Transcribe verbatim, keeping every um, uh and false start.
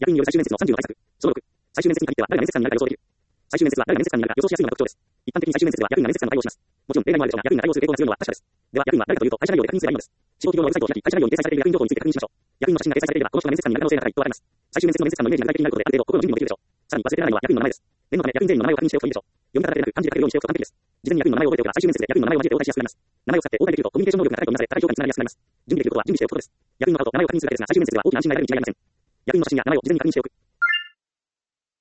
役員による最終面接のさんじゅうの対策。そのろく、最終面接に限っては誰が面接官になるか予想できる。最終面接は誰が面接官になるか予想しやすいのが特徴です。一般的に最終面接では役員が面接官の対応をします。もちろん例外もあるでしょうが、役員が対応する傾向が強いのは確かです。では、役員は誰かというと会社内容で確認すればいいのです。地方企業のウェブサイトを開き、会社内容に掲載されている役員情報について確認しましょう。役員の写真が掲載されていれば、この人が面接官になる可能性が高いとわかります。最終面接の面接官のイメージが具体的になることで、ある程度心の準備もできるでしょう。さらに忘れてないのは役員の名前です。念のため役員全員の名前を確認しておくといいでしょう。読み方だけでなく漢字で書けるようにしておくと完璧です。事前に役員の名前を覚えておけば最終面接で役員の名前を交えて応対しやすくなります。名前を使って応対できるとコミュニケーション能力が高いとみなされ、高い評価につながりやすくなります。準備できることは準備しておくことです。役員の顔と名前を確認するだけですが、最終面接では大きな安心が得られるに違いありません。役員の写真や名前を事前に確認しておく。